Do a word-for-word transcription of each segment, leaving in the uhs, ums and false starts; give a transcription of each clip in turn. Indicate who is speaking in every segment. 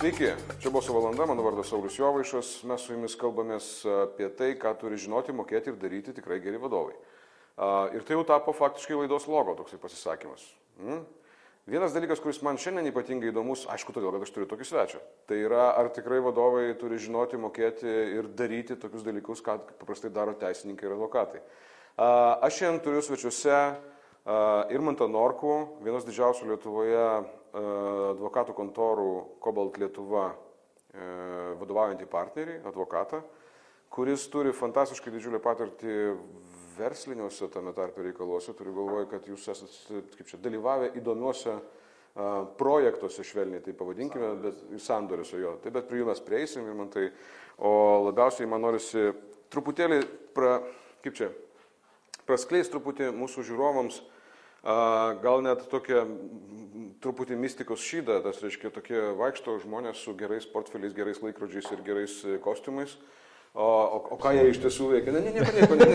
Speaker 1: Sveiki, čia Boso valanda, mano vardas Saulius Jovaišas, mes su jumis kalbamės apie tai, ką turi žinoti, mokėti ir daryti tikrai geri vadovai. Ir tai jau tapo faktiškai laidos logo, toksai pasisakymas. Mm? Vienas dalykas, kuris man šiandien ypatingai įdomus, aišku, todėl, kad aš turiu tokį svečią. Tai yra, ar tikrai vadovai turi žinoti, mokėti ir daryti tokius dalykus, ką paprastai daro teisininkai ir advokatai. Aš šiandien turiu svečiuose Irmantą Norkų, vienas didžiausių Lietuvoje advokatų kontorų Cobalt Lietuva vadovaujantį partnerį, advokatą, kuris turi fantastiškai didžiulę patirtį versliniuose tame tarpe reikaluose. Turiu galvoje, kad jūs esate, kaip čia, dalyvavę įdomiuose projektuose, švelniai tai pavadinkime, bet sandoriuose jo. Tai bet prie jų mes prieisim, Irmantai, o labiausiai man norisi truputėlį, pra, kaip čia, praskleis truputį mūsų žiūrovams, gal net tokia truputį mistikos šydą, tas reiškia tokie vaikšto žmonės su gerais portfeliais, gerais laikrodžiais ir gerais kostiumais. O, o, o ką jie iš tiesų veikia? Ne, ne, nieko, nieko, ne.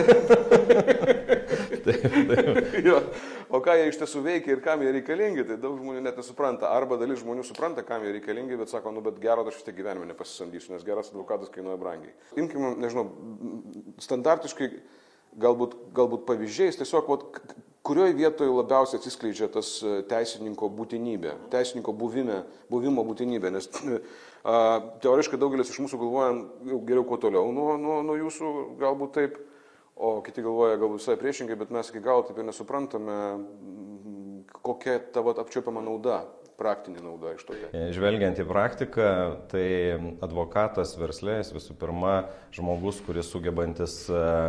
Speaker 1: ne. jo. O ką jie iš tiesų veikia ir kam jie reikalingi, tai daug žmonių net nesupranta. Arba dalis žmonių supranta, kam jie reikalingi, bet sako, nu, bet gero aš vis tiek gyvenime nepasisamdysiu, nes geras advokatas kainuoja brangiai. Imkime, nežinau, standartiškai, galbūt, galbūt pavyzdžiais, tiesiog, vat, kurioje vietoje labiausiai atsiskleidžia tas teisininko būtinybė, teisininko buvime, buvimo būtinybė, nes a, teoriškai daugelis iš mūsų galvojam jau geriau kuo toliau nuo, nuo, nuo jūsų, galbūt taip, o kiti galvoja galbūt visai priešingai, bet mes iki galo taip ir nesuprantame, kokia tavo apčiuopiama nauda, praktinė nauda iš to.
Speaker 2: Žvelgiant į praktiką, tai advokatas verslės visų pirma žmogus, kuris sugebantis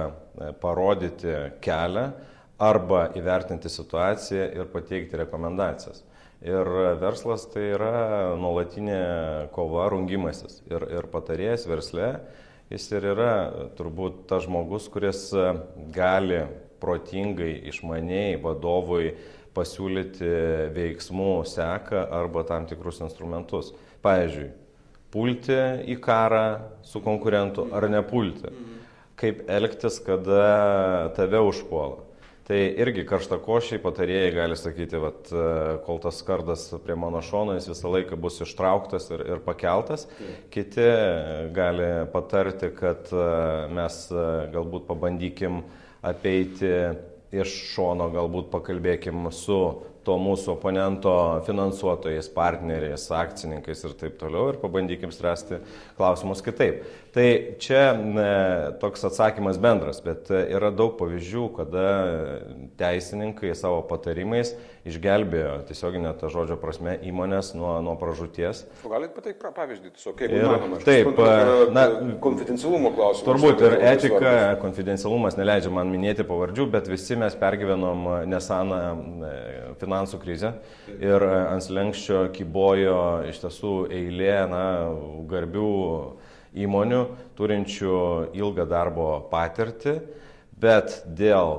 Speaker 2: parodyti kelią, arba įvertinti situaciją ir pateikti rekomendacijas. Ir verslas tai yra nuolatinė kova, rungimasis. Ir, ir patarėjas versle, jis ir yra turbūt tas žmogus, kuris gali protingai, išmaniai vadovui pasiūlyti veiksmų seką arba tam tikrus instrumentus. Pavyzdžiui, pulti į karą su konkurentu ar nepulti. Kaip elgtis, kada tave užpuola. Tai irgi karštakošiai patarėjai gali sakyti, vat, kol tas kardas prie mano šono, jis visą laiką bus ištrauktas ir, ir pakeltas. Kiti gali patarti, kad mes galbūt pabandykim apeiti iš šono, galbūt pakalbėkim su to mūsų oponento finansuotojais, partneriais, akcininkais ir taip toliau ir pabandykim spręsti klausimus kitaip. Tai čia ne, toks atsakymas bendras, bet yra daug pavyzdžių, kada teisininkai savo patarimais išgelbėjo tiesioginę tą žodžio prasme įmonės nuo, nuo pražūties.
Speaker 1: O galite pateikti pavyzdį, tiesiog kaip įmanoma?
Speaker 2: Taip,
Speaker 1: na, konfidencialumo klausimas.
Speaker 2: Turbūt ir etika, konfidencialumas neleidžia man minėti pavardžių, bet visi mes pergyvenom neseną finansų krizę ir ant slenksčio kybojo iš tiesų eilė na, garbių įmonių, turinčių ilgą darbo patirtį, bet dėl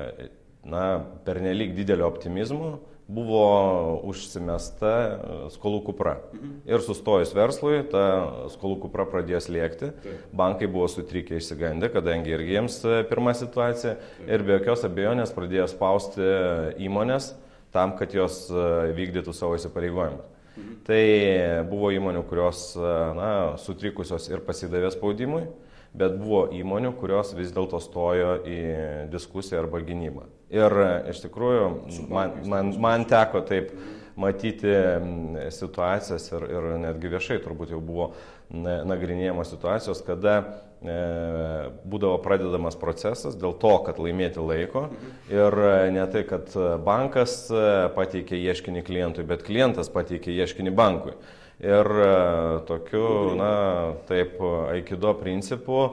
Speaker 2: na, pernelyg didelio optimizmo buvo užsimesta skolų kupra. Ir sustojus verslui, ta skolų kupra pradėjo slėgti. Bankai buvo sutrikę išsigandę, kadangi irgi jiems pirma situacija ir be jokios abejonės pradėjo spausti įmonės tam, kad jos vykdytų savo įsipareigojimus. Mhm. Tai buvo įmonių, kurios na, sutrikusios ir pasidavė spaudimui, bet buvo įmonių, kurios vis dėlto stojo į diskusiją arba gynybą. Ir iš tikrųjų man, man, man teko taip matyti situacijas ir, ir netgi viešai turbūt jau buvo nagrinėjamos situacijos, kada e, būdavo pradedamas procesas dėl to, kad laimėti laiko ir ne tai, kad bankas pateikė ieškinį klientui, bet klientas pateikė ieškinį bankui. Ir tokiu, na, taip, aikido principu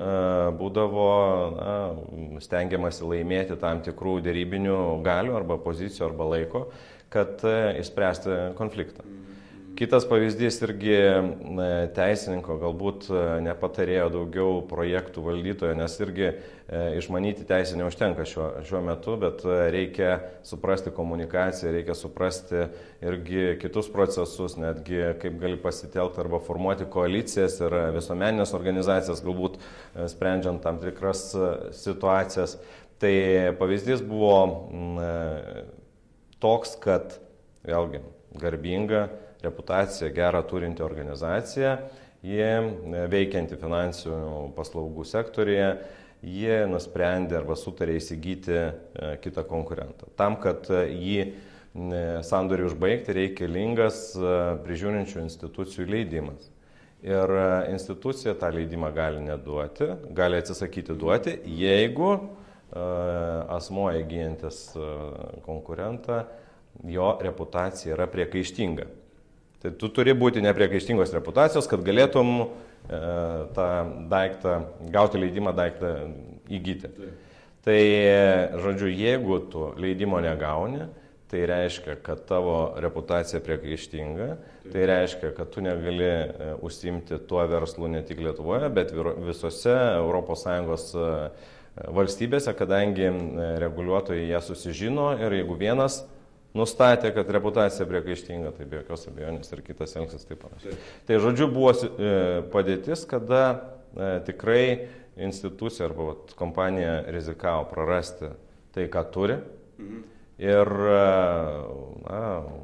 Speaker 2: būdavo na, stengiamasi laimėti tam tikrų dėrybinių galių arba pozicijų arba laiko, kad išspręsti konfliktą. Kitas pavyzdys irgi teisininko, galbūt nepatarėjo daugiau projektų valdytojo, nes irgi išmanyti teisę neužtenka šiuo, šiuo metu, bet reikia suprasti komunikaciją, reikia suprasti irgi kitus procesus, netgi kaip gali pasitelkti arba formuoti koalicijas ir visuomeninės organizacijas, galbūt sprendžiant tam tikras situacijas. Tai pavyzdys buvo toks, kad vėlgi garbinga reputaciją gerą turinti organizacija, jie veikianti finansinių paslaugų sektorėje, jie nusprendė arba sutarė įsigyti kitą konkurentą. Tam, kad jį sandorį užbaigti, reikalingas prižiūrinčių institucijų leidimas. Ir institucija tą leidimą gali neduoti, gali atsisakyti duoti, jeigu asmuo įgyjantis konkurentą, jo reputacija yra priekaištinga. Tai tu turi būti nepriekaištingos reputacijos, kad galėtum tą daiktą, gauti leidimą daiktą įgyti. Tai, žodžiu, jeigu tu leidimo negauni, tai reiškia, kad tavo reputacija priekaištinga, tai reiškia, kad tu negali užsiimti tuo verslu ne tik Lietuvoje, bet visose Europos Sąjungos valstybėse, kadangi reguliuotojai jie susižino ir jeigu vienas nustatė, kad reputacija priekaištinga, tai be jokios abejonės ir kitas elgsis taip panašiai. Tai žodžiu buvo padėtis, kada tikrai institucija arba kompanija rizikavo prarasti tai, ką turi. Mhm. Ir na,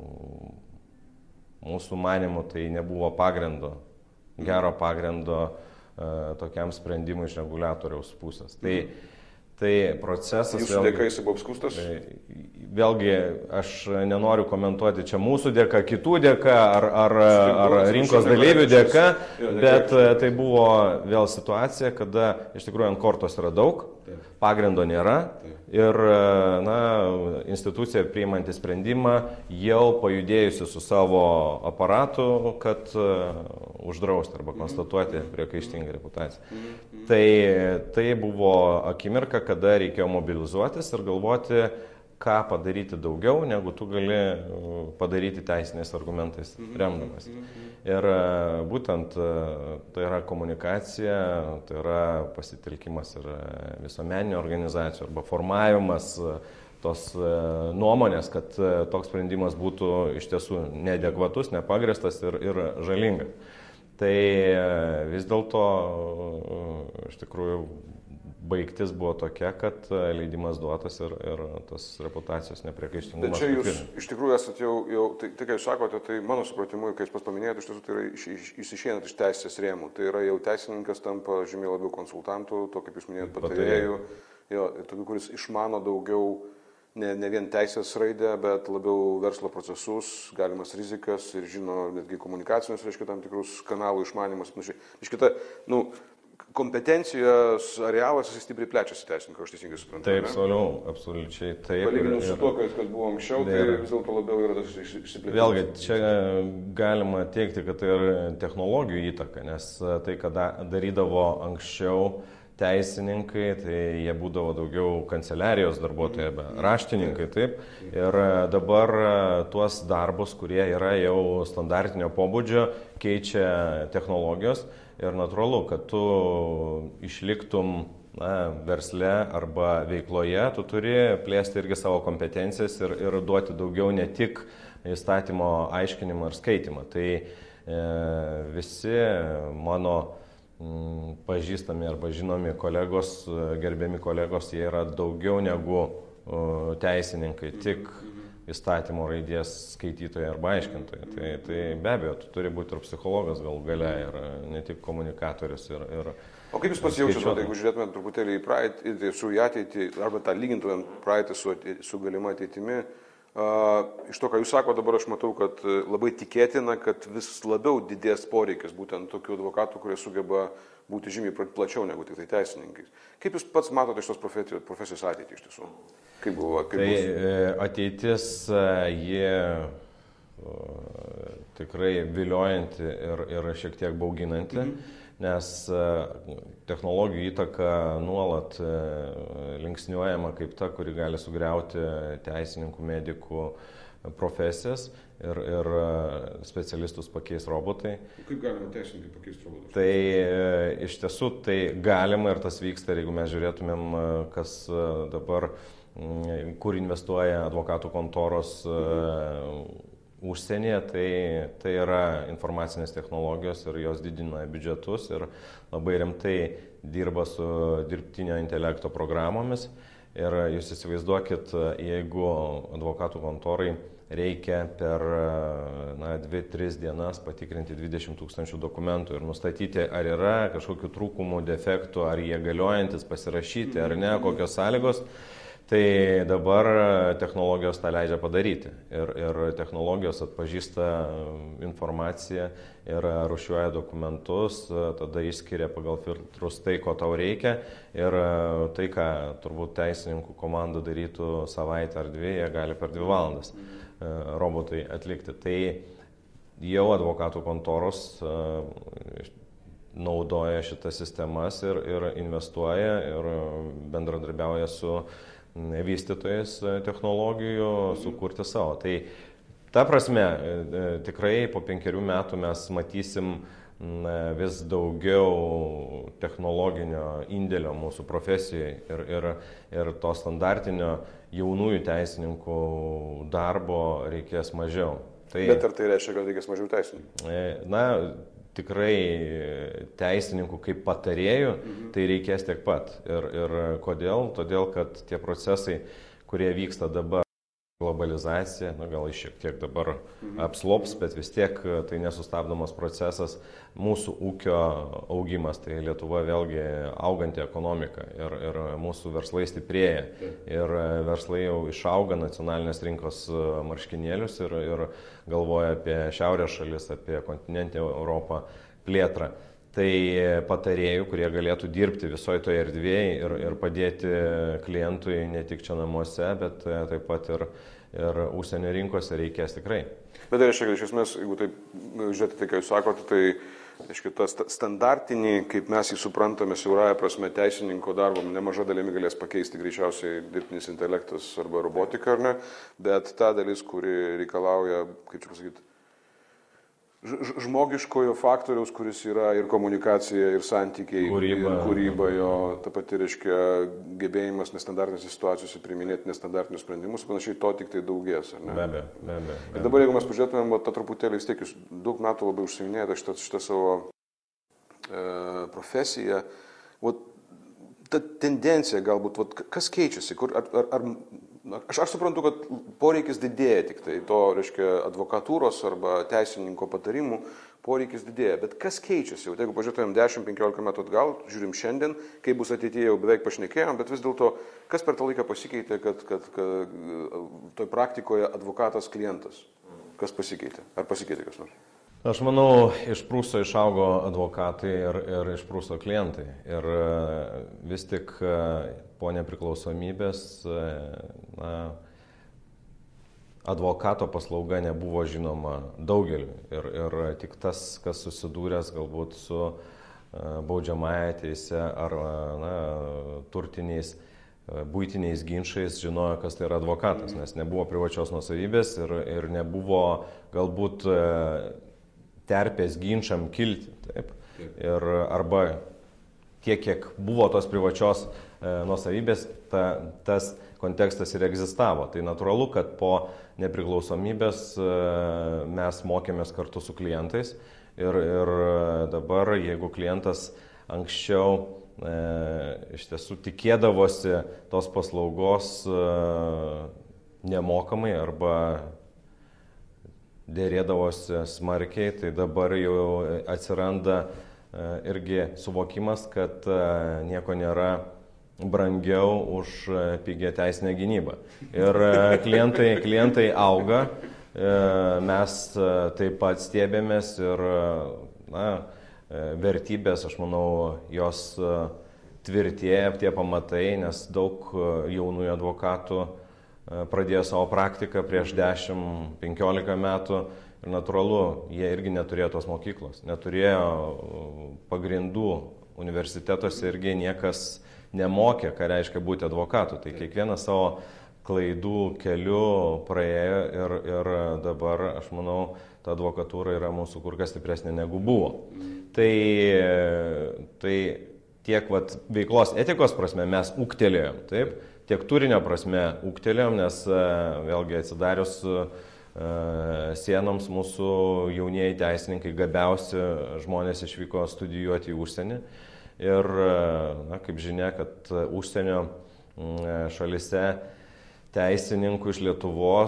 Speaker 2: mūsų manimų tai nebuvo pagrindo, gero pagrindo tokiam sprendimui iš reguliatoriaus pusės. Tai, tai procesas...
Speaker 1: Jūsų dėka jis buvo apskųstas?
Speaker 2: Vėlgi, aš nenoriu komentuoti čia mūsų dėka, kitų dėka ar, ar, ar rinkos dalyvių dėka, bet tai buvo vėl situacija, kada iš tikrųjų ant kortos yra daug, pagrindo nėra ir na, institucija priimanti sprendimą jau pajudėjusi su savo aparatu, kad uždrausti arba konstatuoti priekaištingą reputaciją. Tai, tai buvo akimirka, kada reikėjo mobilizuotis ir galvoti, ką padaryti daugiau, negu tu gali padaryti teisiniais argumentais remdamas. Ir būtent tai yra komunikacija, tai yra pasitelkimas ir visuomeninių organizacijų arba formavimas tos nuomonės, kad toks sprendimas būtų iš tiesų neadekvatus, nepagristas ir, ir žalingas. Tai vis dėlto iš tikrųjų baigtis buvo tokia, kad leidimas duotas ir, ir tas reputacijos nepriekaištingumas.
Speaker 1: Bet čia jūs iš tikrųjų esate jau, jau tai, tai ką jūs sakote, tai mano supratimu, kai jūs pas paminėjote, iš tiesų tai yra iš, iš, iš išeinat iš teisės rėmų. Tai yra jau teisininkas tampa žymiai labiau konsultantų, to kaip jūs minėjot, patarėjų, jo, tokių, kuris išmano daugiau ne, ne vien teisės raidę, bet labiau verslo procesus, galimas rizikas ir žino netgi komunikacinius, reiškia, tam tikrus kanalų išmanimus. Iš kita, nu, kompetencijos arealas jis stipriai plečiasi teisininko, aš teisingai suprantu.
Speaker 2: Taip, soliau, absoliučiai taip.
Speaker 1: Palyginus su tuo, kas buvo anksčiau, tai vis dėlto labiau yra tas išsiplėtimas.
Speaker 2: Vėlgi, čia galima teikti, kad tai yra technologijų įtaka, nes tai, ką darydavo anksčiau teisininkai, tai jie būdavo daugiau kanceliarijos darbuotojai, raštininkai, taip. Ir dabar tuos darbus, kurie yra jau standartinio pobūdžio, keičia technologijos. Ir natūralu, kad tu išliktum na, versle arba veikloje, tu turi plėsti irgi savo kompetencijas ir, ir duoti daugiau ne tik įstatymo aiškinimą ir skaitimą. Tai e, visi mano m, pažįstami arba žinomi kolegos, gerbiami kolegos, jie yra daugiau negu o, teisininkai, tik įstatymo raidės skaitytojai arba aiškintojai. Tai, tai be abejo, tu turi būti ir psichologas gal gale, ir ne tik komunikatorius. Ir, ir
Speaker 1: o kaip jūs pasijaučiate, jeigu žiūrėtumėt truputėlį į praeitį, su į ateitį, arba tą lygintumėm praeitį su, su galima ateitimi, uh, iš to, ką jūs sakote dabar, aš matau, kad labai tikėtina, kad vis labiau didės poreikis būtent tokių advokatų, kurie sugeba būti žymiai plačiau negu tik tai teisininkais. Kaip jūs pats matote šios profesijos, profesijos ateitį iš tiesų? Kaip buvo? Kaip
Speaker 2: tai
Speaker 1: bus?
Speaker 2: Ateitis, jie tikrai viliojanti ir, ir šiek tiek bauginanti, mhm. nes technologijų įtaka nuolat linksniuojama kaip ta, kuri gali sugriauti teisininkų, medikų profesijas ir, ir specialistus pakeis robotai.
Speaker 1: Kaip galima teisininkai pakeisti robotus?
Speaker 2: Tai e, iš tiesų tai galima ir tas vyksta, ir jeigu mes žiūrėtumėm, kas dabar, kur investuoja advokatų kontoros mhm. užsienyje, tai, tai yra informacinės technologijos ir jos didina biudžetus ir labai rimtai dirba su dirbtinio intelekto programomis. Ir jūs įsivaizduokit, jeigu advokatų kontorai reikia per na, dvi tris dienas patikrinti dvidešimt tūkstančių dokumentų ir nustatyti, ar yra kažkokių trūkumų, defektų, ar jie galiojantis, pasirašyti, ar ne, kokios sąlygos, tai dabar technologijos tą leidžia padaryti. Ir, ir technologijos atpažįsta informaciją ir rūšiuoja dokumentus, tada išskiria pagal filtrus tai, ko tau reikia. Ir tai, ką turbūt teisininkų komanda darytų savaitę ar dvi, jie gali per dvi valandas robotai atlikti. Tai jau advokatų kontoros naudoja šitas sistemas ir, ir investuoja ir bendradarbiauja su vystytojais technologijų sukurti savo. Tai ta prasme, tikrai po penkerių metų mes matysim vis daugiau technologinio indėlio mūsų profesijai ir, ir, ir to standartinio jaunųjų teisininkų darbo reikės mažiau. Tai,
Speaker 1: Bet ar tai reiškia, kad reikės mažiau teisininkų?
Speaker 2: Na, tikrai teisininkų kaip patarėjų, mhm. tai reikės tiek pat. Ir, ir kodėl? Todėl, kad tie procesai, kurie vyksta dabar, globalizacija, na, gal šiek tiek dabar mhm. apslops, bet vis tiek tai nesustabdomas procesas, mūsų ūkio augimas, tai Lietuva vėlgi auganti ekonomika ir, ir mūsų verslai stiprėja. Ir verslai jau išauga nacionalinės rinkos marškinėlius ir, ir galvoja apie šiaurės šalis, apie kontinentinę Europą plėtrą. Tai patarėjų, kurie galėtų dirbti visoje toje erdvėje ir, ir padėti klientui ne tik čia namuose, bet taip pat ir, ir užsienio rinkose reikės tikrai.
Speaker 1: Bet tai reiškia, kad iš esmės, jeigu taip žiūrėti tai, ką jūs sakote, tai reiškia, tas standartinį, kaip mes jį suprantame, siaurąją prasme teisininko darbą nemaža dalimi galės pakeisti greičiausiai dirbtinis intelektas arba robotika, ar ne, bet ta dalis, kuri reikalauja, kaip čia pasakyti, žmogiškojo faktoriaus, kuris yra ir komunikacija, ir santykiai,
Speaker 2: kūryba,
Speaker 1: ir kūryba jo, ta pati, reiškia, gebėjimas nestandartinėse situacijose priiminėti nestandartinius sprendimus, panašiai to tik tai daugės, ar ne?
Speaker 2: Be abejo, be abejo.
Speaker 1: Ir dabar, jeigu mes pažiūrėtumėm, tą truputėlį vis tiek jūs daug metų labai užsiiminėjate šitą, šitą savo e, profesiją, o, ta tendencija galbūt, vat, kas keičiasi, kur, ar, ar, ar Aš, aš suprantu, kad poreikis didėja tik tai, to, reiškia, advokatūros arba teisininko patarimų poreikis didėja, bet kas keičiasi? Jau, jeigu pažiūrėtumėm dešimt penkiolika metų atgal, žiūrim šiandien, kaip bus ateityje, jau beveik pašnekėjom, bet vis dėlto, kas per tą laiką pasikeitė, kad, kad, kad toj praktikoje advokatas klientas? Kas pasikeitė? Ar pasikeitė kas nors?
Speaker 2: Aš manau, išprūso išaugo advokatai ir, ir išprūso klientai. Ir vis tik po nepriklausomybės na, advokato paslauga nebuvo žinoma daugeliu. Ir, ir tik tas, kas susidūręs galbūt su baudžiamąja teise ar na, turtiniais, buitiniais ginčiais, žinojo, kas tai yra advokatas, nes nebuvo privačios nuosavybės ir, ir nebuvo galbūt terpės ginčiam kilti. Taip. Ir arba tiek, kiek buvo tos privačios e, nuosavybės, ta, tas kontekstas ir egzistavo. Tai natūralu, kad po nepriklausomybės e, mes mokėmės kartu su klientais ir, ir dabar, jeigu klientas anksčiau e, iš tiesų tikėdavosi tos paslaugos e, nemokamai arba dėrėdavosi smarkiai, tai dabar jau atsiranda irgi suvokimas, kad nieko nėra brangiau už pigią teisinę gynybą. Ir klientai, klientai auga, mes taip pat stebėmės ir na, vertybės, aš manau, jos tvirtėja, tie pamatai, nes daug jaunųjų advokatų pradėjo savo praktiką prieš dešimt penkiolika metų ir natūralu, jie irgi neturėjo tos mokyklos, neturėjo pagrindų, universitetuose irgi niekas nemokė, ką reiškia būti advokatu. Tai kiekvienas savo klaidų keliu praėjo ir, ir dabar, aš manau, ta advokatūra yra mūsų kur kas stipresnė negu buvo. Tai, tai tiek vat, veiklos etikos prasme mes ūgtelėjom, taip? Tiek turinio prasme ūgtelėjom, nes vėlgi atsidarius sienoms mūsų jaunieji teisininkai, gabiausi žmonės išvyko studijuoti į užsienį. Ir, na, kaip žinia, kad užsienio šalise teisininkų iš Lietuvos,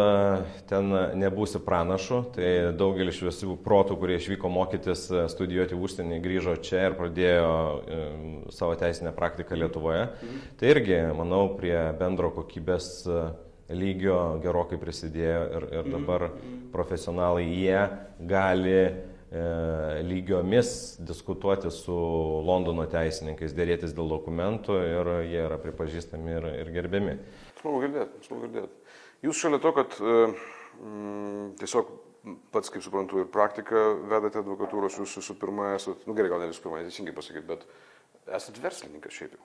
Speaker 2: ten nebūsi pranašu, tai daugelis šviesių protų, kurie išvyko mokytis, studijuoti užsienį, grįžo čia ir pradėjo savo teisinę praktiką Lietuvoje. Tai irgi, manau, prie bendro kokybės lygio gerokai prisidėjo ir, ir dabar profesionalai jie gali e, lygiomis diskutuoti su Londono teisininkais, dėrėtis dėl dokumentų ir jie yra pripažįstami ir, ir gerbiami.
Speaker 1: Smagu girdėti, smagu girdėti. Jūs šalia to, kad mm, tiesiog pats, kaip suprantu, ir praktiką vedate advokatūros, jūs visų pirma esate, nu gerai, gal ne visų pirma, teisingai pasakyti, bet esate verslininkas šiaip jau.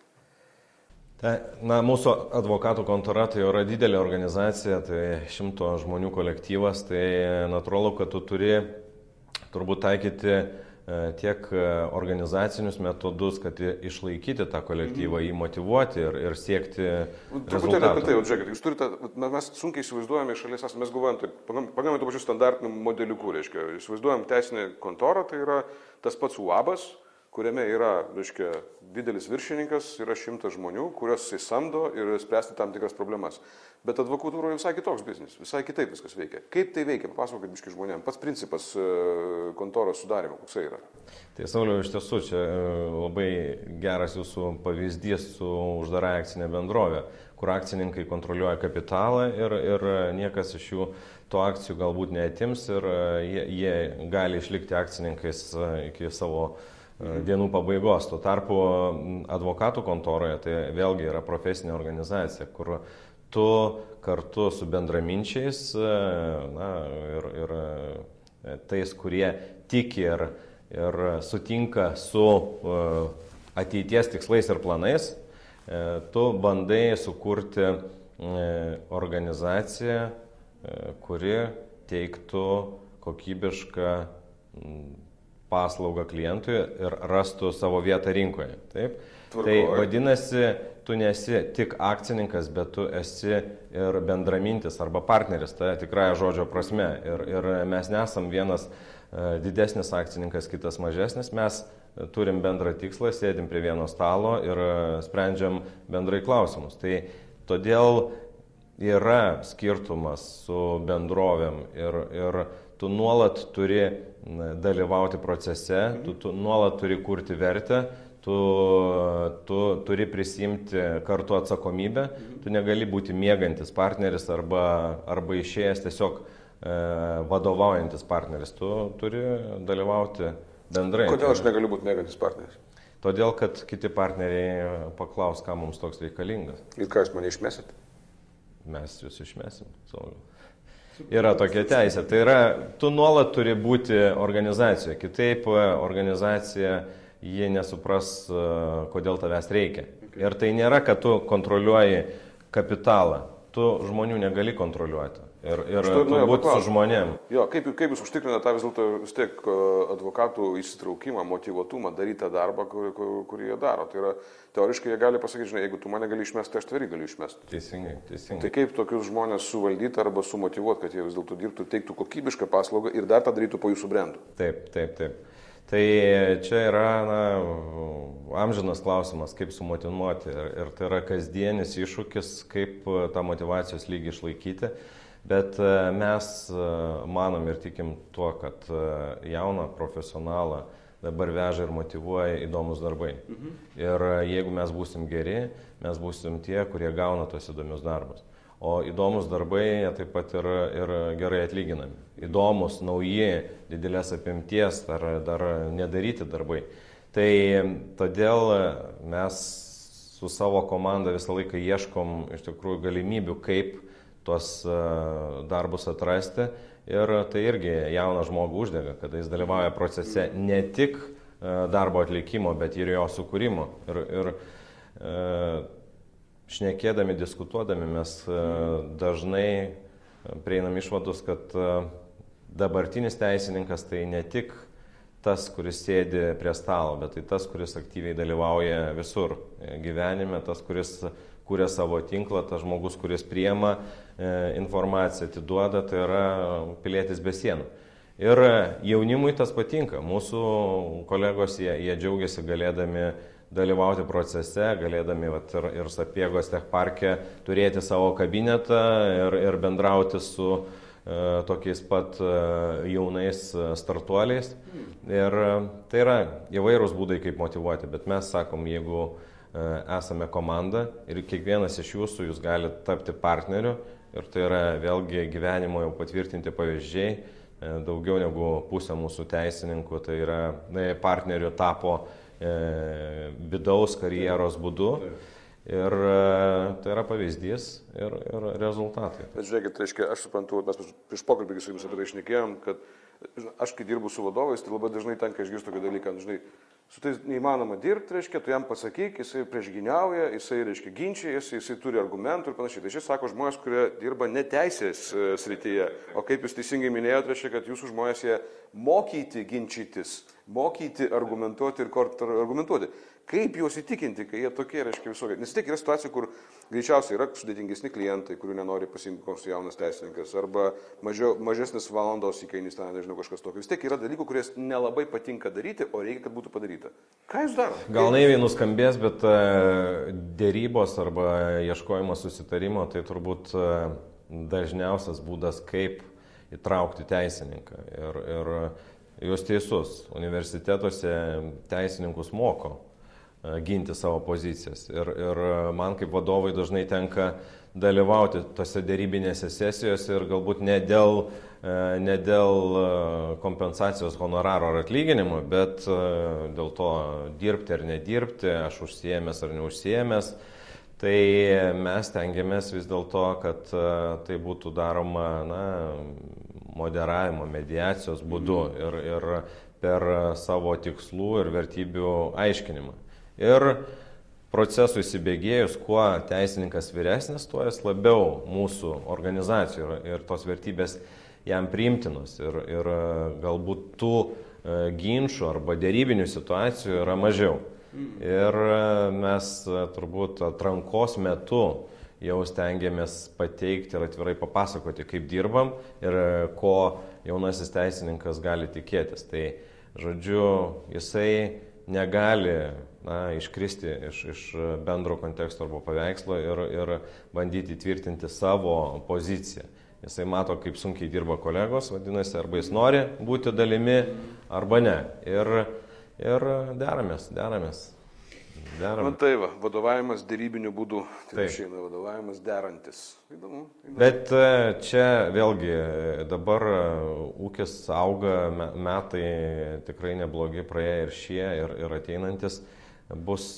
Speaker 2: Ta, na, mūsų advokatų kontora tai yra didelė organizacija, tai šimto žmonių kolektyvas, tai natūralu, kad tu turi turbūt taikyti tiek organizacinius metodus, kad išlaikyti tą kolektyvą, jį motyvuoti ir, ir siekti rezultatų.
Speaker 1: Truputėlį apie tai, žiūrėkit, jūs turite, mes sunkiai įsivaizduojame iš šalies, mes galvojame, tai pagamai tų pačių standartinių modeliukų, reiškia, įsivaizduojam teisinę kontorą, tai yra tas pats uabas, kuriame yra, reiškia, didelis viršininkas, yra šimtas žmonių, kuriuos jis samdo ir spręsti tam tikras problemas. Bet advokatūroje visai kitoks biznis, visai kitaip viskas veikia. Kaip tai veikia, papasakokit biškį žmonėms, pats principas kontoros sudarimo, koksai yra?
Speaker 2: Tai Sauliau, iš tiesų, čia labai geras jūsų pavyzdys su uždara akcinė bendrovė, kur akcininkai kontroliuoja kapitalą ir, ir niekas iš jų to akcijų galbūt neatims ir jie, jie gali išlikti akcininkais iki savo dienų pabaigos. Tuo tarpu advokatų kontoroje tai vėlgi yra profesinė organizacija, kur tu kartu su bendraminčiais na, ir, ir tais, kurie tiki ir, ir sutinka su ateities tikslais ir planais, tu bandai sukurti organizaciją, kuri teiktų kokybišką paslaugą klientui ir rastų savo vietą rinkoje. Taip? Tai vadinasi, tu nesi tik akcininkas, bet tu esi ir bendramintis arba partneris, tai tikrąja žodžio prasme. Ir, ir mes nesam vienas didesnis akcininkas, kitas mažesnis, mes turim bendrą tikslą, sėdim prie vieno stalo ir sprendžiam bendrai klausimus. Tai todėl yra skirtumas su bendrovėm ir, ir tu nuolat turi dalyvauti procese, tu, tu nuolat turi kurti vertę, tu, tu turi prisimti kartu atsakomybę, tu negali būti miegantis partneris arba, arba išėjęs tiesiog e, vadovaujantis partneris, tu turi dalyvauti bendrai.
Speaker 1: Kodėl aš negaliu būti miegantis partneris?
Speaker 2: Todėl, kad kiti partneriai paklaus, ką mums toks reikalingas.
Speaker 1: Ir ką jūs mane išmesit?
Speaker 2: Mes jūs išmesim, Sauliau. Yra tokia teisė. Tai yra, tu nuolat turi būti organizacijoje. Kitaip organizacija, jie nesupras, kodėl tavęs reikia. Ir tai nėra, kad tu kontroliuoji kapitalą. Tu žmonių negali kontroliuoti. Ir, ir turbūt su žmonėm.
Speaker 1: Jo, kaip, kaip jūs užtikrinate tą vis dėlto vis tiek advokatų įsitraukimą, motyvuotumą daryti tą darbą, kurį, kurį jie daro. Tai yra, teoriškai jie gali pasakyti, žinai, jeigu tu mane gali išmesti, tai aš tavį galiu išmesti.
Speaker 2: Teisingai, teisingai.
Speaker 1: Tai kaip tokius žmonės suvaldyti arba sumotyvuoti, kad jie vis dėlto dirbtų, teiktų kokybišką paslaugą ir dar tą darytų po jūsų brandų?
Speaker 2: Taip, taip, taip. Tai čia yra na, amžinas klausimas, kaip sumotivuoti. Ir, ir tai yra kasdienis iššūkis, kaip tą motyvacijos lygį išlaikyti. Bet mes manom ir tikim tuo, kad jauną profesionalą dabar veža ir motyvuoja įdomus darbai. Mhm. Ir jeigu mes būsim geri, mes būsim tie, kurie gauna tos įdomius darbus. O įdomus darbai taip pat ir, ir gerai atlyginami. Įdomus, nauji, didelės apimties, dar, dar nedaryti darbai. Tai todėl mes su savo komanda visą laiką ieškom iš tikrųjų galimybių, kaip tuos darbus atrasti ir tai irgi jauną žmogų uždega, kada jis dalyvauja procese ne tik darbo atlikimo, bet ir jo sukūrimo. Ir, ir šnekėdami, diskutuodami mes dažnai prieinam išvadus, kad dabartinis teisininkas tai ne tik tas, kuris sėdi prie stalo, bet tai tas, kuris aktyviai dalyvauja visur gyvenime, tas, kuris kuria savo tinklą, tas žmogus, kuris priema e, informaciją, atiduoda, tai yra pilietis be sienų. Ir jaunimui tas patinka. Mūsų kolegos, jie, jie džiaugiasi galėdami dalyvauti procese, galėdami vat, ir, ir Sapiegos Tech parke turėti savo kabinetą ir, ir bendrauti su e, tokiais pat e, jaunais startuoliais. Ir e, tai yra įvairūs būdai, kaip motyvuoti, bet mes sakom, jeigu e, esame komanda ir kiekvienas iš jūsų, jūs galite tapti partneriu ir tai yra vėlgi gyvenimo jau patvirtinti pavyzdžiai, e, daugiau negu pusė mūsų teisininkų, tai yra e, partnerių tapo vidaus karjeros būdu ir tai yra pavyzdys ir, ir rezultatai.
Speaker 1: Bet žiūrėkit, tai reiškia, aš suprantu, mes prieš pokalbį su jumis apie tai šnekėjom, kad aš kai dirbu su vadovais, tai labai dažnai tenka išgirsti tokį dalyką, žinai, su tais neįmanoma dirbti, reiškia, tu jam pasakyk, jisai priešginiauja, jisai, reiškia, ginčijasi, jisai turi argumentų ir panašiai. Tai šis sako žmonės, kurie dirba ne teisės srityje, o kaip jūs teisingai minėjote, reiškia, kad jūsų žmonės jie mokyti ginčytis, mokyti argumentuoti ir argumentuoti. Kaip juos įtikinti, kai jie tokie, reiškia, visokie. Nes tik yra situacija, kur greičiausiai yra sudėtingesni klientai, kurių nenori pasiimti koks jaunas teisininkas, arba mažiau, mažesnis valandos įkainis, ten, nežinau, kažkas tokio. Vis tiek yra dalykų, kuries nelabai patinka daryti, o reikia, kad būtų padaryta. Ką jūs darote?
Speaker 2: Gal naiviai nuskambės, bet dėrybos arba ieškojimas susitarimo tai turbūt dažniausias būdas, kaip įtraukti teisininką. Ir, ir jūs teisus, universitetuose teisininkus moko ginti savo pozicijas. Ir, ir man kaip vadovai dažnai tenka dalyvauti tose dėrybinėse sesijose ir galbūt ne dėl, ne dėl kompensacijos honoraro ar atlyginimo, bet dėl to dirbti ar nedirbti, aš užsiėmęs ar neužsiėmęs. Tai mes tengiamės vis dėlto, kad tai būtų daroma na, moderavimo, mediacijos būdu ir, ir per savo tikslų ir vertybių aiškinimą. Ir procesų įsibėgėjus, kuo teisininkas vyresnis, tuo jis labiau mūsų organizacijų ir, ir tos vertybės jam priimtinos. Ir, ir galbūt tų ginčių arba dėrybinių situacijų yra mažiau. Ir mes turbūt atrankos metu jau stengiamės pateikti ir atvirai papasakoti, kaip dirbam ir ko jaunasis teisininkas gali tikėtis. Tai, žodžiu, jisai negali na, iškristi iš, iš bendro konteksto arba paveikslo ir, ir bandyti tvirtinti savo poziciją. Jisai mato, kaip sunkiai dirba kolegos, vadinasi, arba jis nori būti dalimi, arba ne. Ir, ir deramės, deramės. Deram.
Speaker 1: Man tai va, vadovavimas dėrybinių būdų, tai išeina vadovavimas derantis. Įdomu, įdomu.
Speaker 2: Bet čia vėlgi dabar ūkis auga, metai tikrai neblogi praėję ir šie, ir, ir ateinantis bus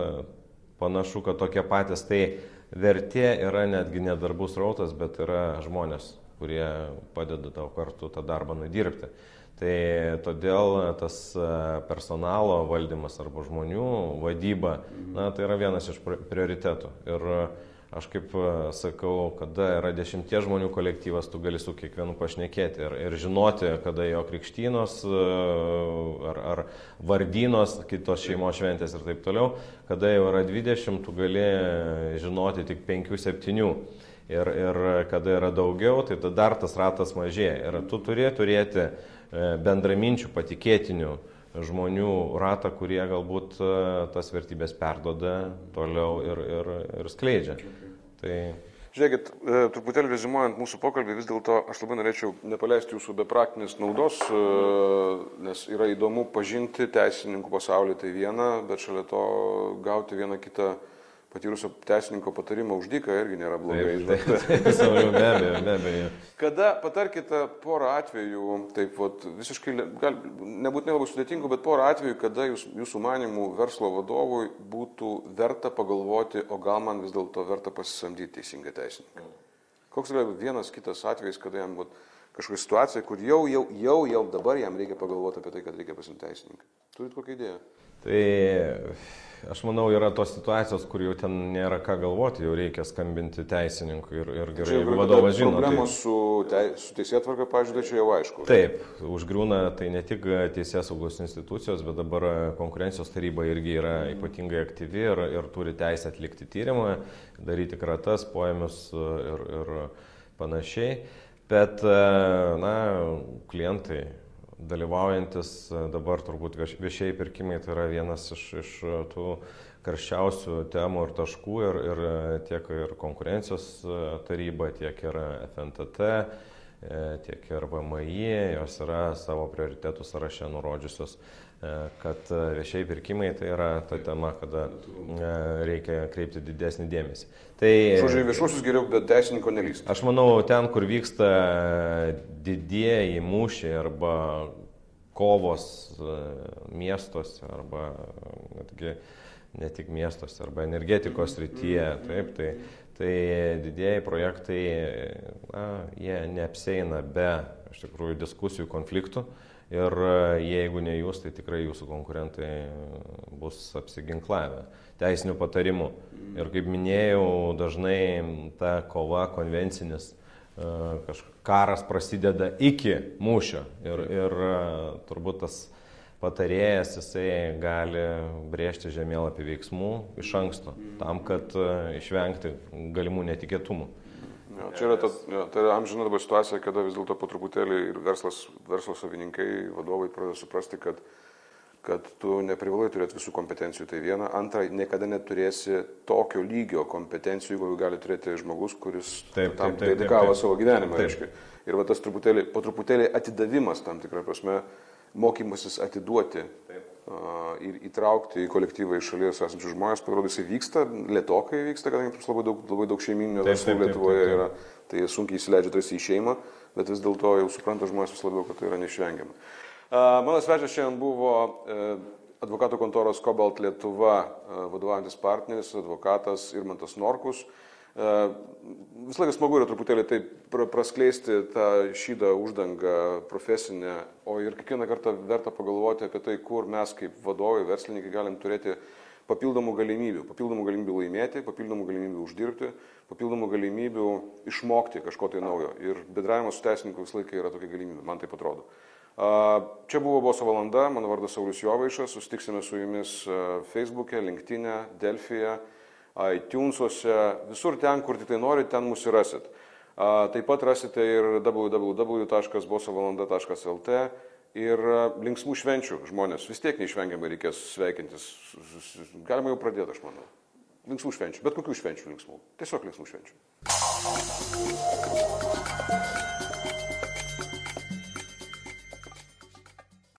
Speaker 2: panašu, kad tokie patys. Tai vertė yra netgi ne darbų srautas, bet yra žmonės, kurie padeda tau kartu tą darbą nudirbti. Tai todėl tas personalo valdymas arba žmonių vadyba, na, tai yra vienas iš prioritetų. Ir aš kaip sakau, kada yra dešimties žmonių kolektyvas, tu gali su kiekvienu pašnekėti ir, ir žinoti, kada jo krikštynos ar, ar vardynos, kitos šeimos šventės ir taip toliau. Kada jau yra dvidešimt, tu gali žinoti tik penkių septynių. Ir, ir kada yra daugiau, tai tada dar tas ratas mažėja. Ir tu turi turėti bendraminčių, patikėtinių žmonių ratą, kurie galbūt tas vertybės perduoda toliau ir, ir, ir skleidžia. Tai...
Speaker 1: Žiūrėkit, truputėlį rezimuojant mūsų pokalbį, vis dėlto aš labai norėčiau nepaleisti jūsų be praktinės naudos, nes yra įdomu pažinti teisininkų pasaulį, tai viena, bet šalia to gauti vieną kitą patyrusio teisininko patarimą už dyką irgi nėra blogai.
Speaker 2: Taip, taip, taip, taip, be abejo, be abejo.
Speaker 1: Kada patarkite porą atvejų, taip vat, visiškai, gal, nebūtinai labai sudėtingų, bet porą atvejų, kada jūs, jūsų manimų verslo vadovui būtų verta pagalvoti, o gal man vis dėlto verta pasisamdyti teisingą teisininką. Koks yra vienas kitas atvejis, kada jam vat, kažkokia situacija, kur jau, jau, jau, jau dabar jam reikia pagalvoti apie tai, kad reikia pasiimti teisininką. Turit kokią idėją?
Speaker 2: Tai aš manau, yra tos situacijos, kur jau ten nėra ką galvoti, jau reikia skambinti teisininkui ir, ir gerai, jeigu vadovas žino.
Speaker 1: Problemos
Speaker 2: tai...
Speaker 1: su, te, su teisėtvarka, pažiūrėjau, čia jau aišku.
Speaker 2: Taip, užgriūna tai ne tik teisėsaugos institucijos, bet dabar konkurencijos taryba irgi yra ypatingai aktyvi ir, ir turi teisę atlikti tyrimą, daryti kratas, poėmius ir, ir panašiai. Bet, na, klientai dalyvaujantis dabar turbūt viešieji pirkimai tai yra vienas iš, iš tų karščiausių temų ir taškų ir, ir tiek ir konkurencijos taryba, tiek ir F N T T, tiek ir V M I, jos yra savo prioritetų sąraše nurodžiusios, kad viešieji pirkimai tai yra ta tema, kada reikia kreipti didesnį dėmesį. Tai,
Speaker 1: žodžiu, viešuosius geriau, bet teisininko nelyst.
Speaker 2: Aš manau, ten, kur vyksta didieji mūšiai arba kovos miestuose, arba netgi, ne tik miestuose, arba energetikos srityje, taip, tai, tai didieji projektai, na, jie neapseina be, iš tikrųjų, diskusijų, konfliktų. Ir jeigu ne jūs, tai tikrai jūsų konkurentai bus apsiginklavę teisinių patarimų. Ir kaip minėjau, dažnai ta kova konvencinis karas prasideda iki mūšio. Ir, ir turbūt tas patarėjas, jisai gali brėžti žemėlapį veiksmų iš anksto, tam, kad išvengti galimų netikėtumų.
Speaker 1: Ja, čia yra ta, ja, tai yra amžina dabar situacija, kada vis dėlto po truputėlį ir verslas, verslo savininkai, vadovai pradeda suprasti, kad, kad tu neprivalai turėti visų kompetencijų. Tai viena. Antra, niekada neturėsi tokio lygio kompetencijų, jeigu gali turėti žmogus, kuris taip, tam taip, taip, dedikavo taip, savo gyvenimą. Reiškia. Ir va tas truputėlį, po truputėlį atidavimas tam tikrą prasme, mokymasis atiduoti uh, ir įtraukti į kolektyvą iš šalies esančių žmonės, pasirodo, jisai vyksta, lėtokai vyksta, kadangi labai daug, labai daug šeiminio verslų Lietuvoje taip, taip, taip, taip. yra, tai sunkiai įsileidžia tarsi į šeimą, bet vis dėlto jau supranta žmonės vis labiau, kad tai yra neišvengiama. Uh, mano svečias šiandien buvo uh, advokatų kontoros Cobalt Lietuva uh, vadovaujantis partneris, advokatas Irmantas Norkus. Vis laikas smagu yra truputėlį taip praskleisti tą šydą uždangą profesinę, o ir kiekvieną kartą verta pagalvoti apie tai, kur mes kaip vadovai, verslininkai galim turėti papildomų galimybių, papildomų galimybių laimėti, papildomų galimybių uždirbti, papildomų galimybių išmokti kažko tai naujo. Ir bendravimas su teisininku vis laikai yra tokia galimybė, man taip atrodo. Čia buvo Boso valanda, mano vardas Saulius Jovaišas, susitiksime su jumis Facebook'e, LinkedIn'e, Delfy'e, iTunes'uose, visur ten, kur tik tai norit, ten mūsų rasit. Taip pat rasite ir w w w taškas bosovalanda taškas l t ir linksmų švenčių žmonės. Vis tiek neišvengiamai reikės sveikintis. Galima jau pradėti, aš manau. Linksmų švenčių, bet kokių švenčių linksmų. Tiesiog linksmų švenčių.